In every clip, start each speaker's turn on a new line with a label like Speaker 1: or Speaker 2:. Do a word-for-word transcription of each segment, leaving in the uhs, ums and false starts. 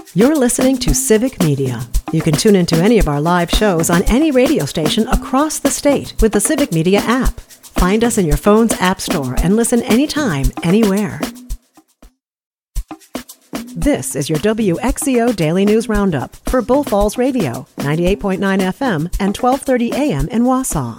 Speaker 1: You're listening to Civic Media. You can tune into any of our live shows on any radio station across the state with the Civic Media app. Find us in your phone's app store and listen anytime, anywhere. This is your W X E O Daily News Roundup for Bull Falls Radio, ninety-eight point nine F M and twelve thirty A M in Wausau.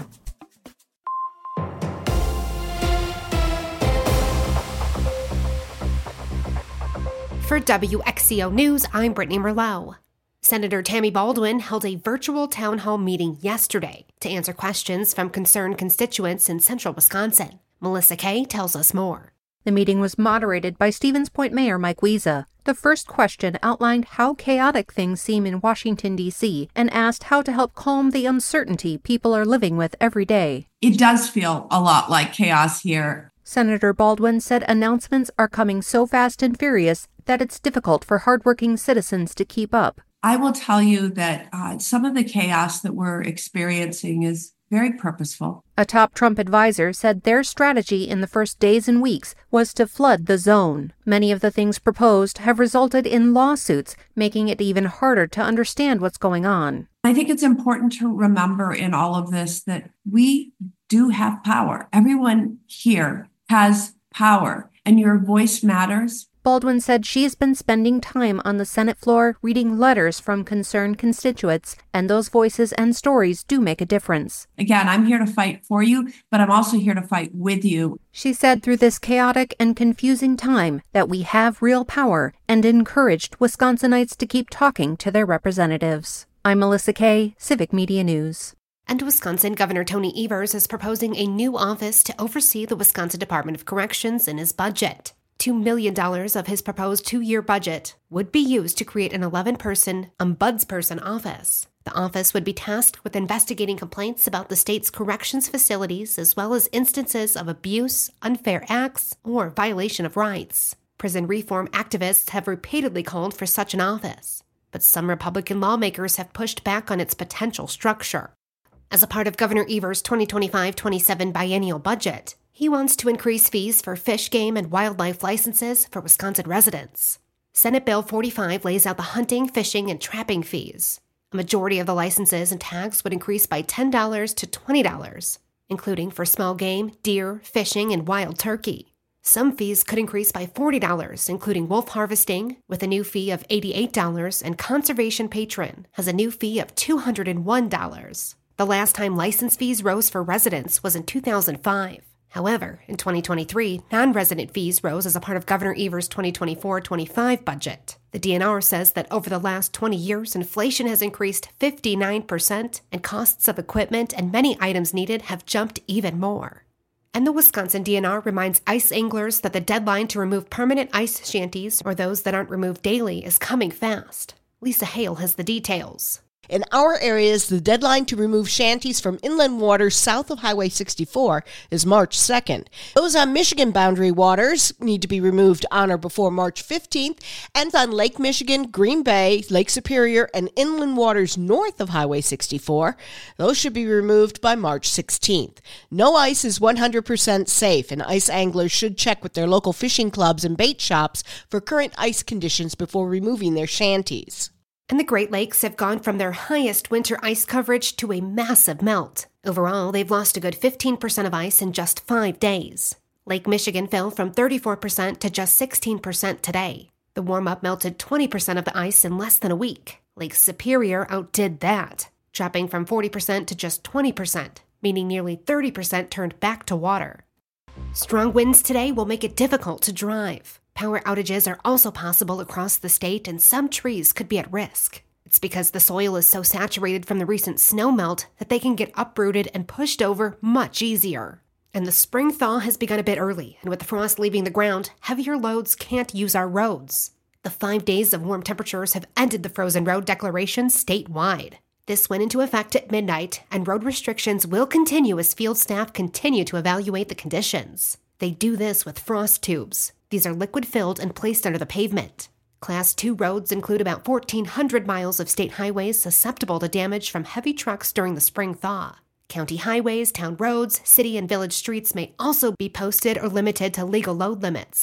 Speaker 2: For W X E O News, I'm Brittany Merlot. Senator Tammy Baldwin held a virtual town hall meeting yesterday to answer questions from concerned constituents in central Wisconsin. Melissa Kay tells us more.
Speaker 3: The meeting was moderated by Stevens Point Mayor Mike Wiese. The first question outlined how chaotic things seem in Washington, D C, and asked how to help calm the uncertainty people are living with every day.
Speaker 4: It does feel a lot like chaos here.
Speaker 3: Senator Baldwin said announcements are coming so fast and furious that it's difficult for hardworking citizens to keep up.
Speaker 4: I will tell you that uh, some of the chaos that we're experiencing is very purposeful.
Speaker 3: A top Trump advisor said their strategy in the first days and weeks was to flood the zone. Many of the things proposed have resulted in lawsuits, making it even harder to understand what's going on.
Speaker 4: I think it's important to remember in all of this that we do have power. Everyone here has power, and your voice matters.
Speaker 3: Baldwin said she's been spending time on the Senate floor reading letters from concerned constituents, and those voices and stories do make a difference.
Speaker 4: Again, I'm here to fight for you, but I'm also here to fight with you.
Speaker 3: She said through this chaotic and confusing time that we have real power and encouraged Wisconsinites to keep talking to their representatives. I'm Melissa Kay, Civic Media News.
Speaker 2: And Wisconsin Governor Tony Evers is proposing a new office to oversee the Wisconsin Department of Corrections in his budget. two million dollars of his proposed two-year budget would be used to create an eleven-person ombudsperson office. The office would be tasked with investigating complaints about the state's corrections facilities as well as instances of abuse, unfair acts, or violation of rights. Prison reform activists have repeatedly called for such an office, but some Republican lawmakers have pushed back on its potential structure. As a part of Governor Evers' twenty twenty-five twenty-seven biennial budget, he wants to increase fees for fish, game, and wildlife licenses for Wisconsin residents. Senate Bill forty-five lays out the hunting, fishing, and trapping fees. A majority of the licenses and tags would increase by ten dollars to twenty dollars, including for small game, deer, fishing, and wild turkey. Some fees could increase by forty dollars, including wolf harvesting, with a new fee of eighty-eight dollars, and conservation patron has a new fee of two hundred one dollars. The last time license fees rose for residents was in two thousand five. However, in twenty twenty-three, non-resident fees rose as a part of Governor Evers' twenty twenty-four twenty-five budget. The D N R says that over the last twenty years, inflation has increased fifty-nine percent, and costs of equipment and many items needed have jumped even more. And the Wisconsin D N R reminds ice anglers that the deadline to remove permanent ice shanties, or those that aren't removed daily, is coming fast. Lisa Hale has the details.
Speaker 5: In our areas, the deadline to remove shanties from inland waters south of Highway sixty-four is March second. Those on Michigan boundary waters need to be removed on or before March fifteenth, and on Lake Michigan, Green Bay, Lake Superior, and inland waters north of Highway sixty-four, those should be removed by March sixteenth. No ice is one hundred percent safe, and ice anglers should check with their local fishing clubs and bait shops for current ice conditions before removing their shanties.
Speaker 2: And the Great Lakes have gone from their highest winter ice coverage to a massive melt. Overall, they've lost a good fifteen percent of ice in just five days. Lake Michigan fell from thirty-four percent to just sixteen percent today. The warm-up melted twenty percent of the ice in less than a week. Lake Superior outdid that, dropping from forty percent to just twenty percent, meaning nearly thirty percent turned back to water. Strong winds today will make it difficult to drive. Power outages are also possible across the state, and some trees could be at risk. It's because the soil is so saturated from the recent snow melt that they can get uprooted and pushed over much easier. And the spring thaw has begun a bit early, and with the frost leaving the ground, heavier loads can't use our roads. The five days of warm temperatures have ended the frozen road declaration statewide. This went into effect at midnight, and road restrictions will continue as field staff continue to evaluate the conditions. They do this with frost tubes. These are liquid-filled and placed under the pavement. Class two roads include about fourteen hundred miles of state highways susceptible to damage from heavy trucks during the spring thaw. County highways, town roads, city and village streets may also be posted or limited to legal load limits.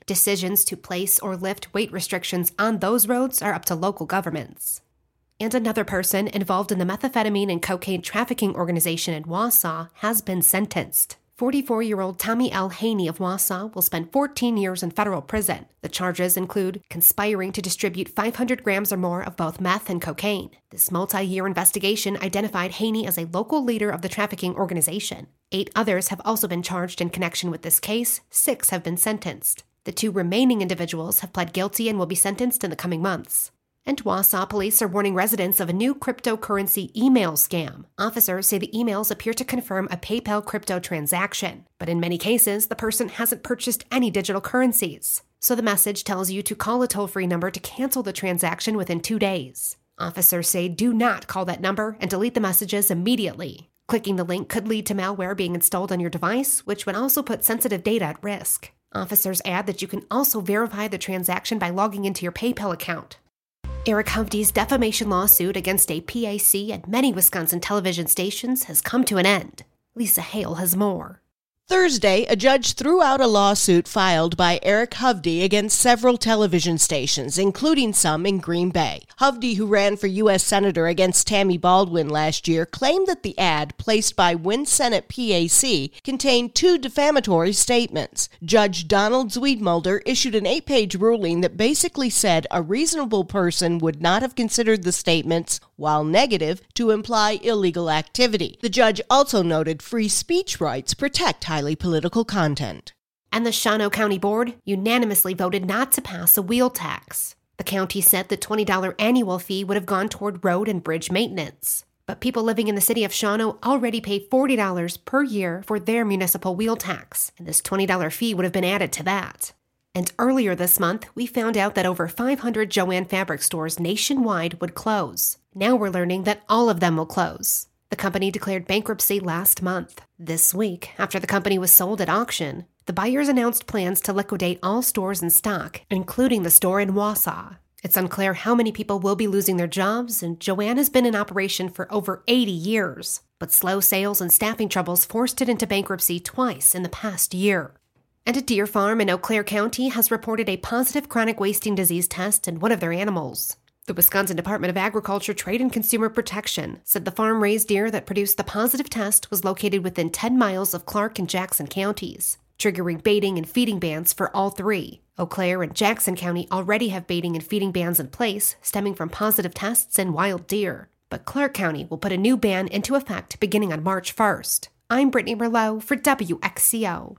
Speaker 2: Decisions to place or lift weight restrictions on those roads are up to local governments. And another person involved in the methamphetamine and cocaine trafficking organization in Wausau has been sentenced. forty-four-year-old Tommy L. Haney of Wausau will spend fourteen years in federal prison. The charges include conspiring to distribute five hundred grams or more of both meth and cocaine. This multi-year investigation identified Haney as a local leader of the trafficking organization. Eight others have also been charged in connection with this case. Six have been sentenced. The two remaining individuals have pled guilty and will be sentenced in the coming months. And Wausau police are warning residents of a new cryptocurrency email scam. Officers say the emails appear to confirm a PayPal crypto transaction, but in many cases, the person hasn't purchased any digital currencies. So the message tells you to call a toll-free number to cancel the transaction within two days. Officers say do not call that number and delete the messages immediately. Clicking the link could lead to malware being installed on your device, which would also put sensitive data at risk. Officers add that you can also verify the transaction by logging into your PayPal account. Eric Hovde's defamation lawsuit against a P A C at many Wisconsin television stations has come to an end. Lisa Hale has more.
Speaker 5: Thursday, a judge threw out a lawsuit filed by Eric Hovde against several television stations, including some in Green Bay. Hovde, who ran for U S Senator against Tammy Baldwin last year, claimed that the ad placed by Win Senate P A C contained two defamatory statements. Judge Donald Zwiedmulder issued an eight-page ruling that basically said a reasonable person would not have considered the statements, while negative, to imply illegal activity. The judge also noted free speech rights protect highly political content.
Speaker 2: And the Shawano County Board unanimously voted not to pass a wheel tax. The county said the twenty dollars annual fee would have gone toward road and bridge maintenance. But people living in the city of Shawano already pay forty dollars per year for their municipal wheel tax, and this twenty dollars fee would have been added to that. And earlier this month, we found out that over five hundred Jo-Ann Fabric stores nationwide would close. Now we're learning that all of them will close. The company declared bankruptcy last month. This week, after the company was sold at auction, the buyers announced plans to liquidate all stores in stock, including the store in Wausau. It's unclear how many people will be losing their jobs, and Jo-Ann has been in operation for over eighty years. But slow sales and staffing troubles forced it into bankruptcy twice in the past year. And a deer farm in Eau Claire County has reported a positive chronic wasting disease test in one of their animals. The Wisconsin Department of Agriculture, Trade and Consumer Protection said the farm-raised deer that produced the positive test was located within ten miles of Clark and Jackson counties, triggering baiting and feeding bans for all three. Eau Claire and Jackson County already have baiting and feeding bans in place stemming from positive tests in wild deer. But Clark County will put a new ban into effect beginning on March first. I'm Brittany Merlot for W X C O.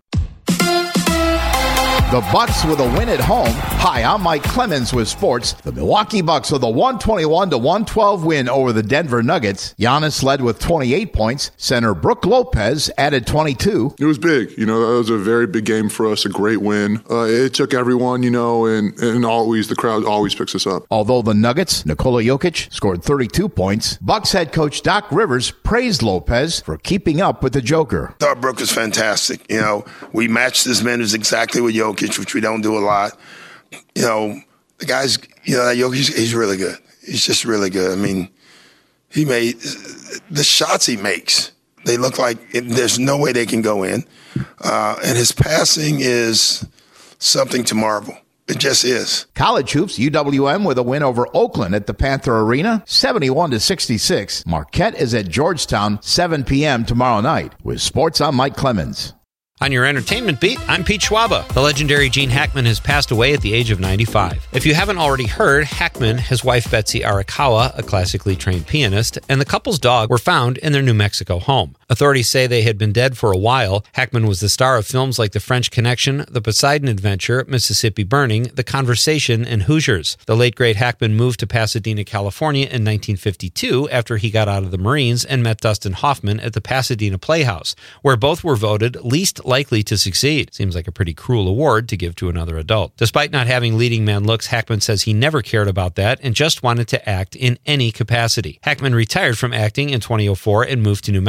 Speaker 6: The Bucks with a win at home. Hi, I'm Mike Clemens with sports. The Milwaukee Bucks with a one twenty-one to one twelve win over the Denver Nuggets. Giannis led with twenty-eight points. Center Brook Lopez added twenty-two.
Speaker 7: It was big. You know, that was a very big game for us, a great win. Uh, it took everyone, you know, and, and always the crowd always picks us up.
Speaker 6: Although the Nuggets, Nikola Jokic, scored thirty-two points, Bucks head coach Doc Rivers praised Lopez for keeping up with the Joker.
Speaker 8: I thought Brook was fantastic. You know, we matched his minutes exactly with Jokic, which we don't do a lot. You know, the guy's, you know, Jokic, he's really good. He's just really good. I mean, he made the shots he makes. They look like it, there's no way they can go in. Uh, and his passing is something to marvel. It just is.
Speaker 6: College hoops, U W M with a win over Oakland at the Panther Arena, seventy-one to sixty-six. Marquette is at Georgetown, seven p.m. tomorrow night. With sports, I'm Mike Clemens.
Speaker 9: On your entertainment beat, I'm Pete Schwaba. The legendary Gene Hackman has passed away at the age of ninety-five. If you haven't already heard, Hackman, his wife Betsy Arakawa, a classically trained pianist, and the couple's dog were found in their New Mexico home. Authorities say they had been dead for a while. Hackman was the star of films like The French Connection, The Poseidon Adventure, Mississippi Burning, The Conversation, and Hoosiers. The late great Hackman moved to Pasadena, California in nineteen fifty-two after he got out of the Marines and met Dustin Hoffman at the Pasadena Playhouse, where both were voted least likely to succeed. Seems like a pretty cruel award to give to another adult. Despite not having leading man looks, Hackman says he never cared about that and just wanted to act in any capacity. Hackman retired from acting in twenty oh four and moved to New Mexico,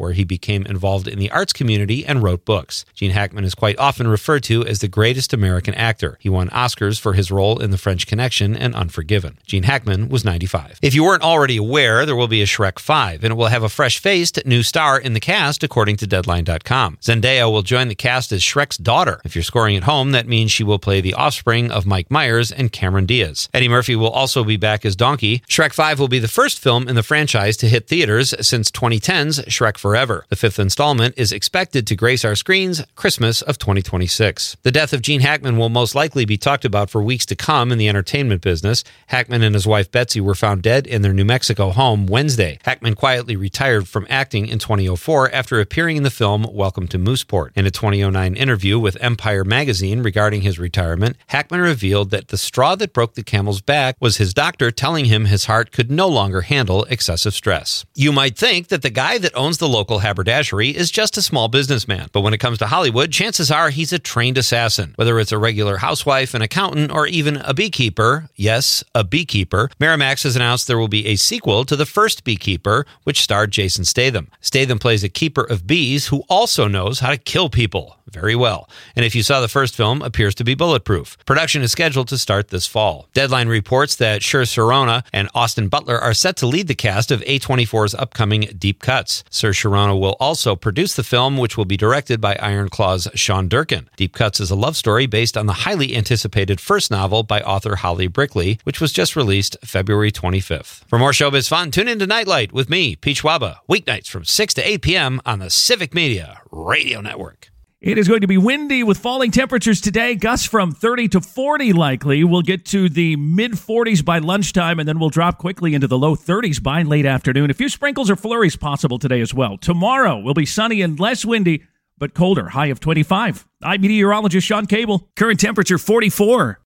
Speaker 9: where he became involved in the arts community and wrote books. Gene Hackman is quite often referred to as the greatest American actor. He won Oscars for his role in The French Connection and Unforgiven. Gene Hackman was ninety-five. If you weren't already aware, there will be a Shrek five, and it will have a fresh-faced new star in the cast, according to Deadline dot com. Zendaya will join the cast as Shrek's daughter. If you're scoring at home, that means she will play the offspring of Mike Myers and Cameron Diaz. Eddie Murphy will also be back as Donkey. Shrek five will be the first film in the franchise to hit theaters since twenty ten's Shrek Forever. The fifth installment is expected to grace our screens Christmas of twenty twenty-six. The death of Gene Hackman will most likely be talked about for weeks to come in the entertainment business. Hackman and his wife Betsy were found dead in their New Mexico home Wednesday. Hackman quietly retired from acting in twenty oh four after appearing in the film Welcome to Mooseport. In a twenty oh nine interview with Empire magazine regarding his retirement, Hackman revealed that the straw that broke the camel's back was his doctor telling him his heart could no longer handle excessive stress. You might think that the guy that owns the local haberdashery is just a small businessman, but when it comes to Hollywood, chances are he's a trained assassin. Whether it's a regular housewife, an accountant, or even a beekeeper, yes, a beekeeper, Miramax has announced there will be a sequel to The First Beekeeper, which starred Jason Statham. Statham plays a keeper of bees who also knows how to kill people very well. And if you saw the first film, appears to be bulletproof. Production is scheduled to start this fall. Deadline reports that Saoirse Ronan and Austin Butler are set to lead the cast of A twenty-four's upcoming Deep Cuts. Saoirse Ronan will also produce the film, which will be directed by Iron Claw's Sean Durkin. Deep Cuts is a love story based on the highly anticipated first novel by author Holly Brickley, which was just released February twenty-fifth. For more showbiz fun, tune in to Nightlight with me, Peach Waba, weeknights from six to eight p.m. on the Civic Media Radio Network.
Speaker 10: It is going to be windy with falling temperatures today. Gusts from thirty to forty likely. We'll get to the mid forties by lunchtime, and then we'll drop quickly into the low thirties by late afternoon. A few sprinkles or flurries possible today as well. Tomorrow will be sunny and less windy, but colder, high of twenty-five. I'm meteorologist Sean Cable. Current temperature forty-four.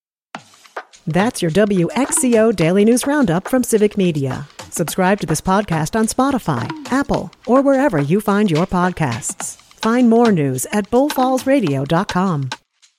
Speaker 1: That's your W X C O Daily News Roundup from Civic Media. Subscribe to this podcast on Spotify, Apple, or wherever you find your podcasts. Find more news at bull falls radio dot com.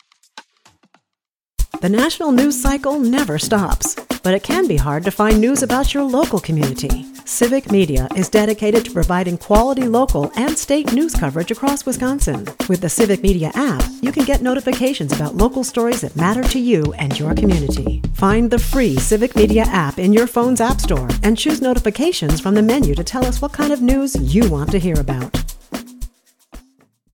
Speaker 1: The national news cycle never stops, but it can be hard to find news about your local community. Civic Media is dedicated to providing quality local and state news coverage across Wisconsin. With the Civic Media app, you can get notifications about local stories that matter to you and your community. Find the free Civic Media app in your phone's app store and choose notifications from the menu to tell us what kind of news you want to hear about.